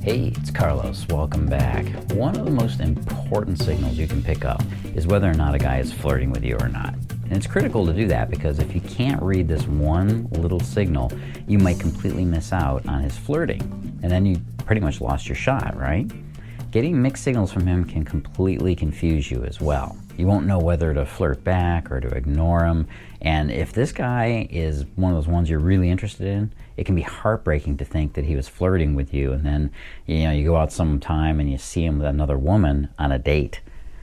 Hey, it's Carlos. Welcome back. One of the most important signals you can pick up is whether or not a guy is flirting with you or not. And it's critical to do that because if you can't read this one little signal, you might completely miss out on his flirting. And then you pretty much lost your shot, right? Getting mixed signals from him can completely confuse you as well. You won't know whether to flirt back or to ignore him. And if this guy is one of those ones you're really interested in, it can be heartbreaking to think that he was flirting with you and then, you go out sometime and you see him with another woman on a date.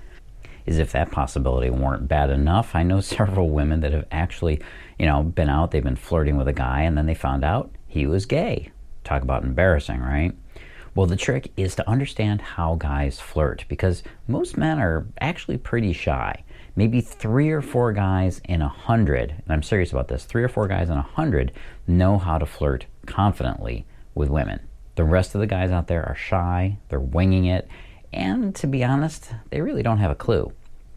As if that possibility weren't bad enough, I know several women that have actually, been out, they've been flirting with a guy and then they found out he was gay. Talk about embarrassing, right? Well, the trick is to understand how guys flirt because most men are actually pretty shy. Maybe 3 or 4 guys in 100, and I'm serious about this, 3 or 4 guys in 100 know how to flirt confidently with women. The rest of the guys out there are shy, they're winging it, and to be honest, they really don't have a clue.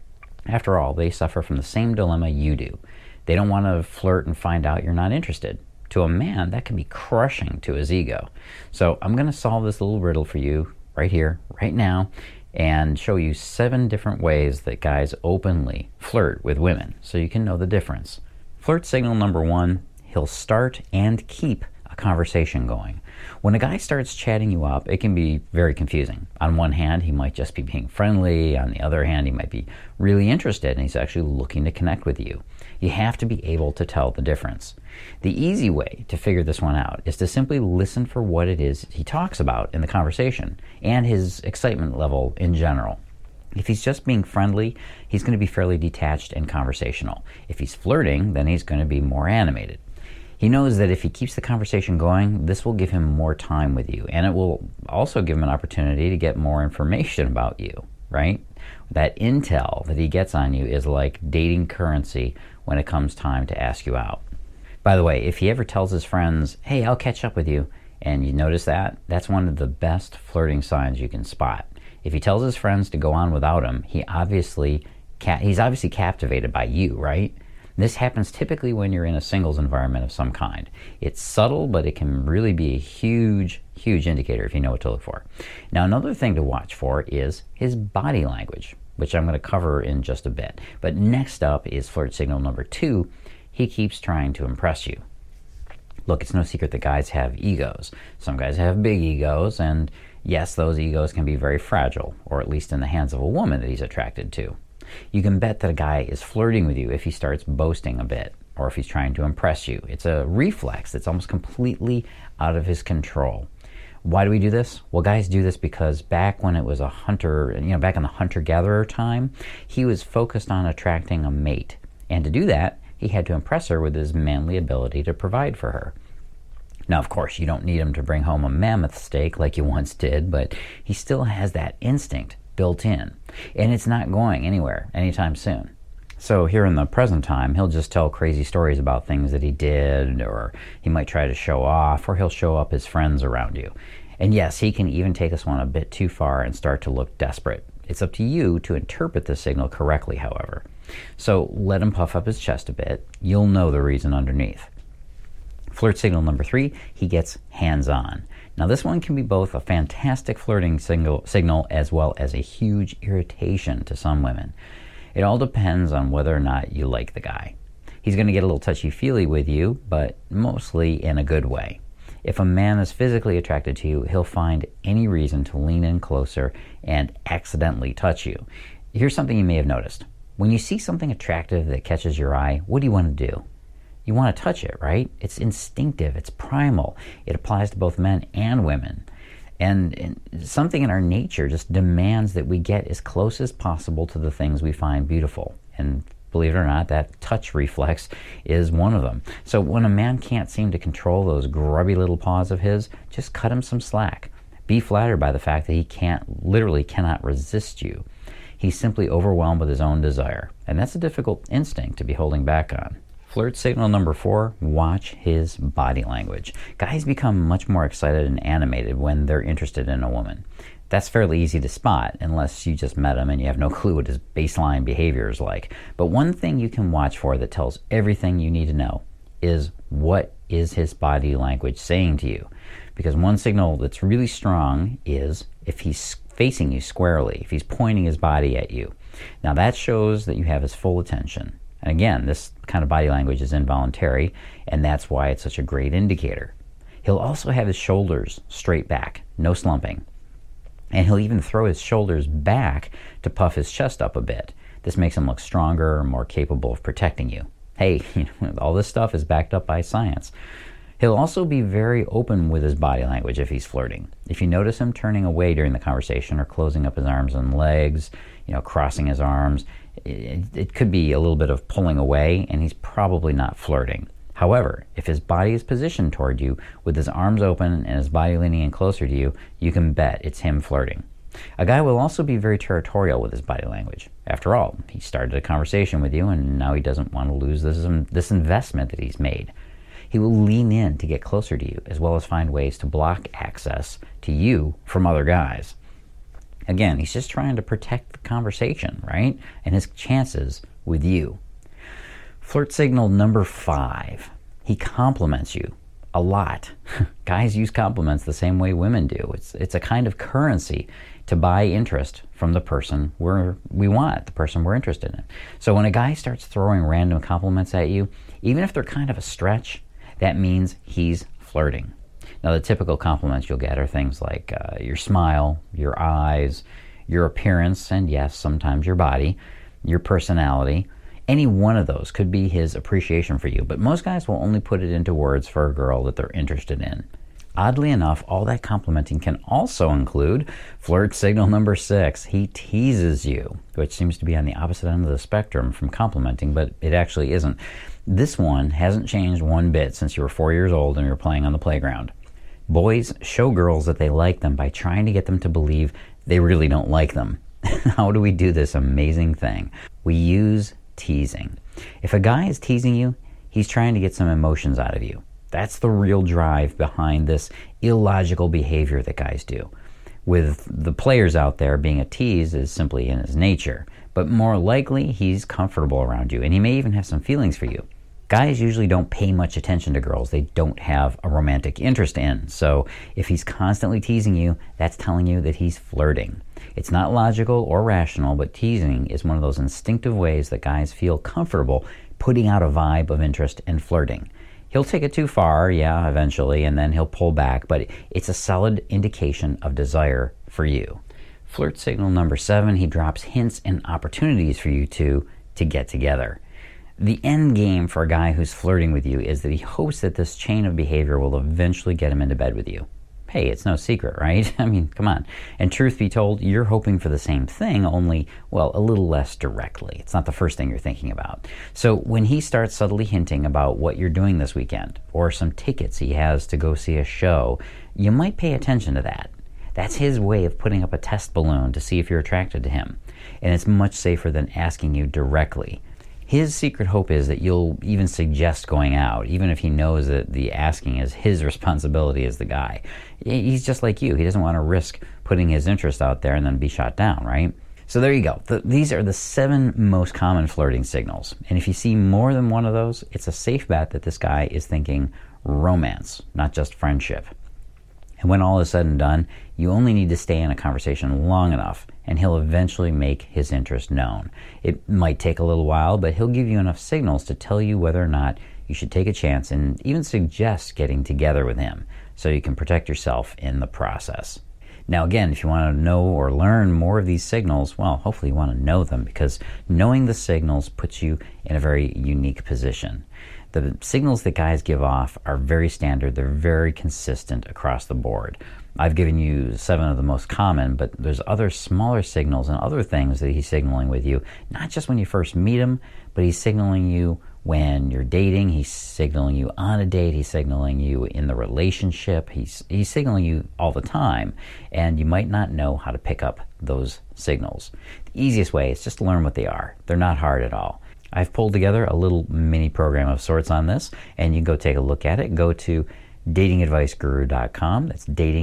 After all, they suffer from the same dilemma you do. They don't want to flirt and find out you're not interested. To a man, that can be crushing to his ego. So I'm going to solve this little riddle for you right here, right now, and show you 7 different ways that guys openly flirt with women so you can know the difference. Flirt signal number 1, he'll start and keep a conversation going. When a guy starts chatting you up, it can be very confusing. On one hand, he might just be being friendly. On the other hand, he might be really interested and he's actually looking to connect with you. You have to be able to tell the difference. The easy way to figure this one out is to simply listen for what it is he talks about in the conversation and his excitement level in general. If he's just being friendly, he's going to be fairly detached and conversational. If he's flirting, then he's going to be more animated. He knows that if he keeps the conversation going, this will give him more time with you, and it will also give him an opportunity to get more information about you, right? That intel that he gets on you is like dating currency when it comes time to ask you out. By the way, if he ever tells his friends, hey, I'll catch up with you, and you notice that, that's one of the best flirting signs you can spot. If he tells his friends to go on without him, he's obviously captivated by you, right? This happens typically when you're in a singles environment of some kind. It's subtle, but it can really be a huge, huge indicator if you know what to look for. Now, another thing to watch for is his body language, which I'm going to cover in just a bit. But next up is flirt signal number 2. He keeps trying to impress you. Look, it's no secret that guys have egos. Some guys have big egos, and yes, those egos can be very fragile, or at least in the hands of a woman that he's attracted to. You can bet that a guy is flirting with you if he starts boasting a bit, or if he's trying to impress you. It's a reflex that's almost completely out of his control. Why do we do this? Well, guys do this because back when it was a hunter, back in the hunter-gatherer time, he was focused on attracting a mate. And to do that, he had to impress her with his manly ability to provide for her. Now, of course, you don't need him to bring home a mammoth steak like you once did, but he still has that instinct built in, and it's not going anywhere anytime soon. So here in the present time, he'll just tell crazy stories about things that he did, or he might try to show off, or he'll show up his friends around you. And yes, he can even take this one a bit too far and start to look desperate. It's up to you to interpret the signal correctly, however. So let him puff up his chest a bit. You'll know the reason underneath. Flirt signal number 3, he gets hands-on. Now this one can be both a fantastic flirting signal as well as a huge irritation to some women. It all depends on whether or not you like the guy. He's going to get a little touchy-feely with you, but mostly in a good way. If a man is physically attracted to you, he'll find any reason to lean in closer and accidentally touch you. Here's something you may have noticed. When you see something attractive that catches your eye, what do you want to do? You want to touch it, right? It's instinctive, it's primal. It applies to both men and women. And something in our nature just demands that we get as close as possible to the things we find beautiful. And believe it or not, that touch reflex is one of them. So when a man can't seem to control those grubby little paws of his, just cut him some slack. Be flattered by the fact that he cannot resist you. He's simply overwhelmed with his own desire. And that's a difficult instinct to be holding back on. Flirt signal number 4, watch his body language. Guys become much more excited and animated when they're interested in a woman. That's fairly easy to spot unless you just met him and you have no clue what his baseline behavior is like. But one thing you can watch for that tells everything you need to know is what is his body language saying to you. because one signal that's really strong is if he's facing you squarely, if he's pointing his body at you. Now that shows that you have his full attention. And again, this kind of body language is involuntary, and that's why it's such a great indicator. He'll also have his shoulders straight back, no slumping. And he'll even throw his shoulders back to puff his chest up a bit. This makes him look stronger and more capable of protecting you. Hey, all this stuff is backed up by science. He'll also be very open with his body language if he's flirting. If you notice him turning away during the conversation or closing up his arms and legs, crossing his arms, it could be a little bit of pulling away, and he's probably not flirting. However, if his body is positioned toward you with his arms open and his body leaning in closer to you, you can bet it's him flirting. A guy will also be very territorial with his body language. After all, he started a conversation with you, and now he doesn't want to lose this investment that he's made. He will lean in to get closer to you, as well as find ways to block access to you from other guys. Again, he's just trying to protect the conversation, right? And his chances with you. Flirt signal number 5. He compliments you a lot. Guys use compliments the same way women do. It's a kind of currency to buy interest from the person we want, the person we're interested in. So when a guy starts throwing random compliments at you, even if they're kind of a stretch, that means he's flirting. Now, the typical compliments you'll get are things like your smile, your eyes, your appearance, and yes, sometimes your body, your personality. Any one of those could be his appreciation for you, but most guys will only put it into words for a girl that they're interested in. Oddly enough, all that complimenting can also include flirt signal number 6. He teases you, which seems to be on the opposite end of the spectrum from complimenting, but it actually isn't. This one hasn't changed one bit since you were 4 years old and you were playing on the playground. Boys show girls that they like them by trying to get them to believe they really don't like them. How do we do this amazing thing? We use teasing. If a guy is teasing you, he's trying to get some emotions out of you. That's the real drive behind this illogical behavior that guys do. With the players out there, being a tease is simply in his nature, but more likely he's comfortable around you, and he may even have some feelings for you. Guys usually don't pay much attention to girls they don't have a romantic interest in, so if he's constantly teasing you, that's telling you that he's flirting. It's not logical or rational, but teasing is one of those instinctive ways that guys feel comfortable putting out a vibe of interest and flirting. He'll take it too far, eventually, and then he'll pull back, but it's a solid indication of desire for you. Flirt signal number 7, he drops hints and opportunities for you to get together. The end game for a guy who's flirting with you is that he hopes that this chain of behavior will eventually get him into bed with you. Hey, it's no secret, right? I mean, come on. And truth be told, you're hoping for the same thing, only, well, a little less directly. It's not the first thing you're thinking about. So when he starts subtly hinting about what you're doing this weekend, or some tickets he has to go see a show, you might pay attention to that. That's his way of putting up a test balloon to see if you're attracted to him. And it's much safer than asking you directly. His secret hope is that you'll even suggest going out, even if he knows that the asking is his responsibility as the guy. He's just like you. He doesn't want to risk putting his interest out there and then be shot down, right? So there you go. These are the 7 most common flirting signals. And if you see more than one of those, it's a safe bet that this guy is thinking romance, not just friendship. And when all is said and done, you only need to stay in a conversation long enough, and he'll eventually make his interest known. It might take a little while, but he'll give you enough signals to tell you whether or not you should take a chance and even suggest getting together with him so you can protect yourself in the process. Now again, if you want to know or learn more of these signals, well, hopefully you want to know them, because knowing the signals puts you in a very unique position. The signals that guys give off are very standard. They're very consistent across the board. I've given you 7 of the most common, but there's other smaller signals and other things that he's signaling with you, not just when you first meet him, but he's signaling you when you're dating, he's signaling you on a date, he's signaling you in the relationship, he's signaling you all the time, and you might not know how to pick up those signals. The easiest way is just to learn what they are. They're not hard at all. I've pulled together a little mini program of sorts on this, and you can go take a look at it. Go to datingadviceguru.com. That's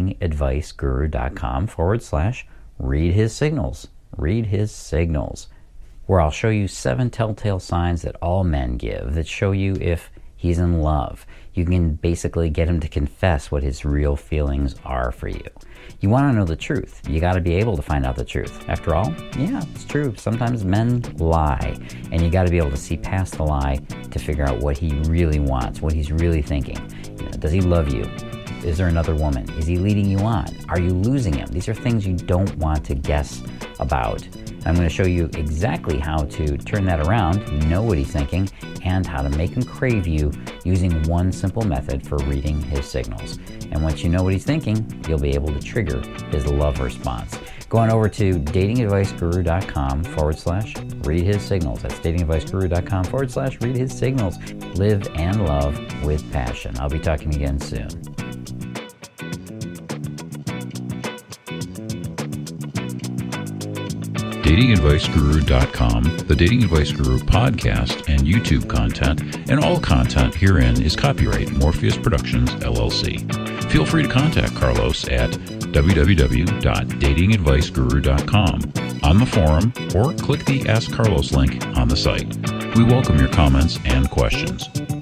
datingadviceguru.com/read his signals. Read his signals, where I'll show you 7 telltale signs that all men give that show you if he's in love. You can basically get him to confess what his real feelings are for you. You want to know the truth. You got to be able to find out the truth. After all, yeah, it's true. Sometimes men lie, and you got to be able to see past the lie to figure out what he really wants, what he's really thinking. Does he love you? Is there another woman? Is he leading you on? Are you losing him? These are things you don't want to guess about. I'm going to show you exactly how to turn that around, know what he's thinking, and how to make him crave you using one simple method for reading his signals. And once you know what he's thinking, you'll be able to trigger his love response. Go on over to datingadviceguru.com/read his signals. That's datingadviceguru.com/read his signals. Live and love with passion. I'll be talking again soon. datingadviceguru.com, the Dating Advice Guru podcast and YouTube content, and all content herein is copyright Morpheus Productions, LLC. Feel free to contact Carlos at www.datingadviceguru.com, on the forum, or click the Ask Carlos link on the site. We welcome your comments and questions.